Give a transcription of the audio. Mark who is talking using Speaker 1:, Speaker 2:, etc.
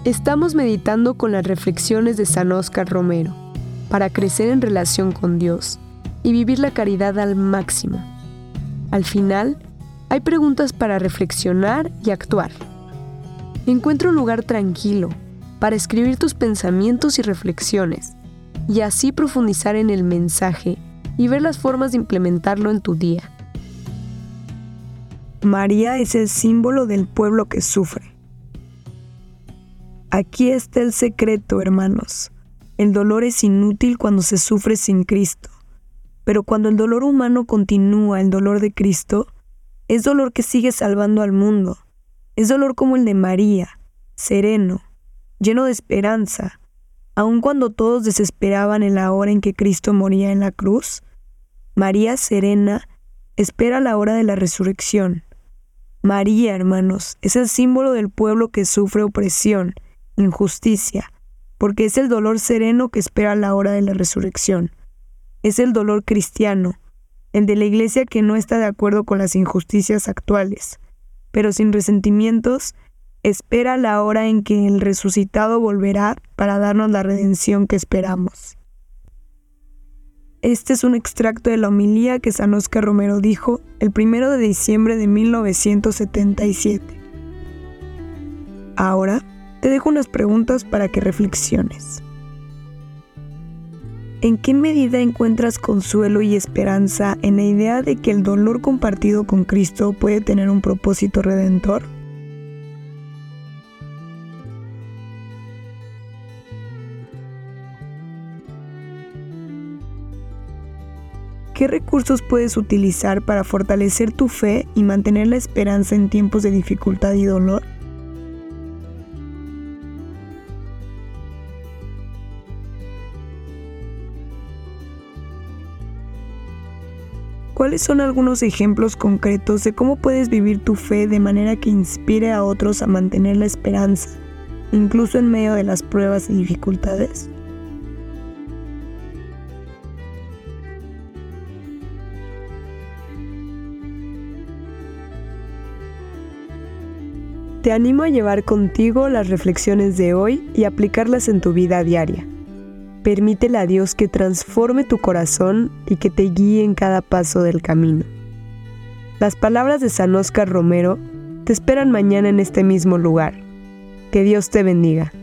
Speaker 1: Estamos meditando con las reflexiones de San Óscar Romero para crecer en relación con Dios y vivir la caridad al máximo. Al final, hay preguntas para reflexionar y actuar. Encuentra un lugar tranquilo para escribir tus pensamientos y reflexiones y así profundizar en el mensaje y ver las formas de implementarlo en tu día.
Speaker 2: María es el símbolo del pueblo que sufre. Aquí está el secreto, hermanos. El dolor es inútil cuando se sufre sin Cristo, pero cuando el dolor humano continúa el dolor de Cristo, es dolor que sigue salvando al mundo. Es dolor como el de María, sereno, lleno de esperanza. Aun cuando todos desesperaban en la hora en que Cristo moría en la cruz, María serena espera la hora de la resurrección. María, hermanos, es el símbolo del pueblo que sufre opresión, injusticia, porque es el dolor sereno que espera la hora de la resurrección. Es el dolor cristiano, el de la iglesia que no está de acuerdo con las injusticias actuales, pero sin resentimientos, espera la hora en que el resucitado volverá para darnos la redención que esperamos. Este es un extracto de la homilía que San Óscar Romero dijo el 1 de diciembre de 1977. Ahora, te dejo unas preguntas para que reflexiones. ¿En qué medida encuentras consuelo y esperanza en la idea de que el dolor compartido con Cristo puede tener un propósito redentor? ¿Qué recursos puedes utilizar para fortalecer tu fe y mantener la esperanza en tiempos de dificultad y dolor? ¿Cuáles son algunos ejemplos concretos de cómo puedes vivir tu fe de manera que inspire a otros a mantener la esperanza, incluso en medio de las pruebas y dificultades?
Speaker 1: Te animo a llevar contigo las reflexiones de hoy y aplicarlas en tu vida diaria. Permítele a Dios que transforme tu corazón y que te guíe en cada paso del camino. Las palabras de San Óscar Romero te esperan mañana en este mismo lugar. Que Dios te bendiga.